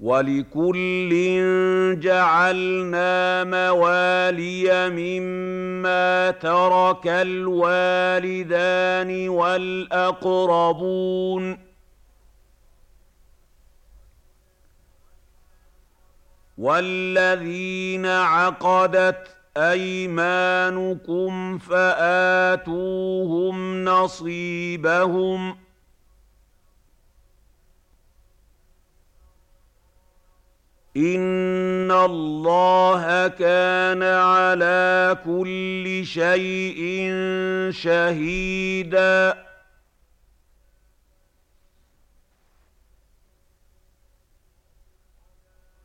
وَلِكُلٍّ جَعَلْنَا مَوَالِيَ مِمَّا تَرَكَ الْوَالِدَانِ وَالْأَقْرَبُونَ وَالَّذِينَ عَقَدَتْ أَيْمَانُكُمْ فَآتُوهُمْ نَصِيبَهُمْ ۖ إِنَّ اللَّهَ كَانَ عَلَىٰ كُلِّ شَيْءٍ شَهِيدًا